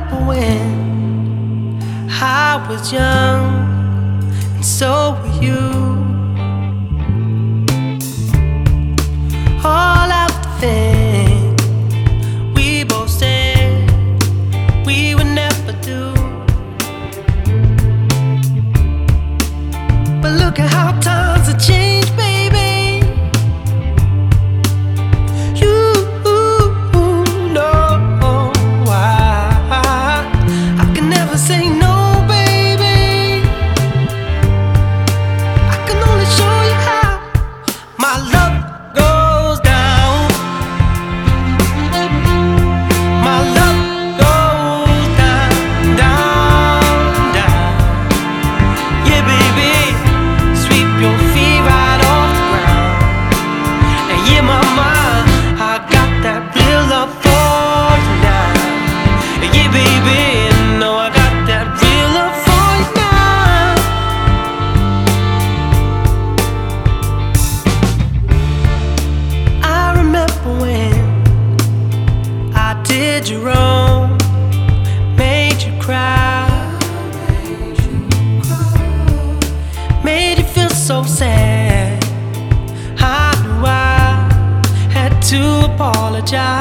remember when I was young, and so were you. All of the things we both said we would never do. But look at how times have changed, baby. You know why I can never say no, baby. I can only show you how my love goes down. My love goes down, down, down. Yeah, baby, sweep your feet right off the ground. And yeah, mama, I got that real love for you now. Yeah, baby, no, I got that real love for you now. I remember when I did you wrong, made you cry, made you feel so sad. I knew I had to apologize.